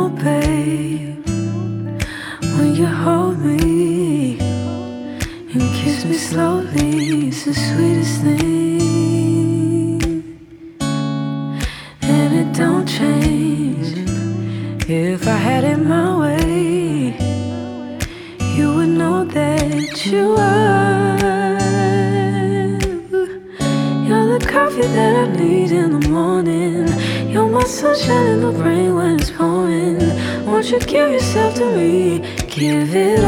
know, babe, when you hold me and kiss me slowly, it's the sweetest thing. And it don't change. If I had it my way, you would know that you are. You're the coffee that I need in the morning. You're my sunshine in the rain when it's pouring. Won't you give yourself to me? Give it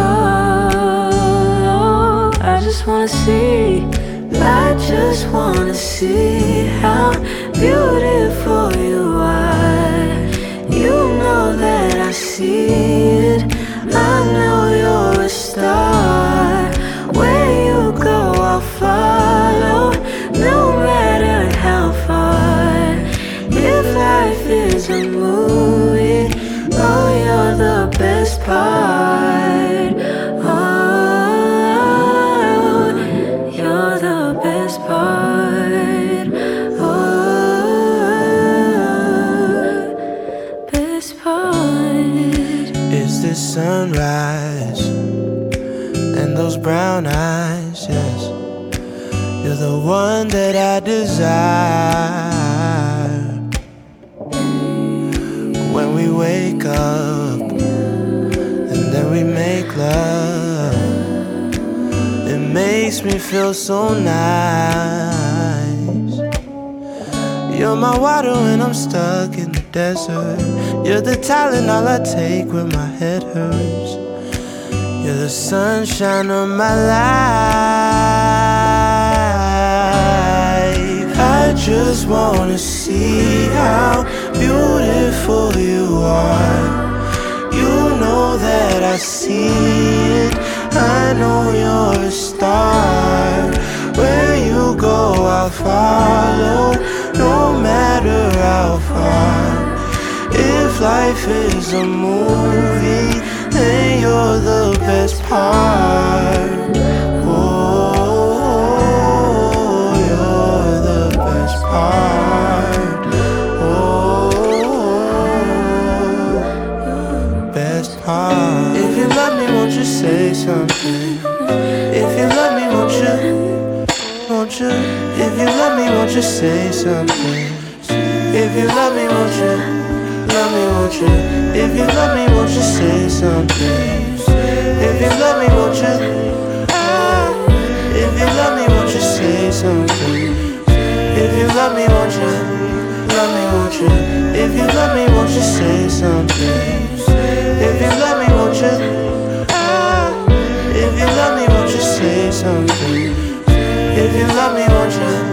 all. I just wanna see. I just wanna see how beautiful you are. You know that I see it. I know you're a star. Where you go, I'll follow, no matter how far. If life is a movie, oh, you're the best part. Oh, you're the best part. Oh, best part. It's this sunrise and those brown eyes, yes. You're the one that I desire. When we wake up and then we make love, it makes me feel so nice. You're my water when I'm stuck in the desert. You're the Tylenol I take when my head hurts. You're the sunshine of my life. I just wanna see how beautiful you are. You know that I see it. I know you're a star. Where you go, I'll follow, no matter how far. If life is a movie, then you're the best part. Oh, you're the best part. Oh, best part. If you love me, won't you say something? If you love me, won't you? Won't you? If you love me, won't you say something? If you love me, won't you? Love me, won't you? If you love me, won't you say something? If you love me, won't you? If you love me, won't you say something? If you love me, won't you? Love me, won't you? If you love me, won't you say something? If you love me, won't you? If you love me, won't you say something? If you love me, won't you?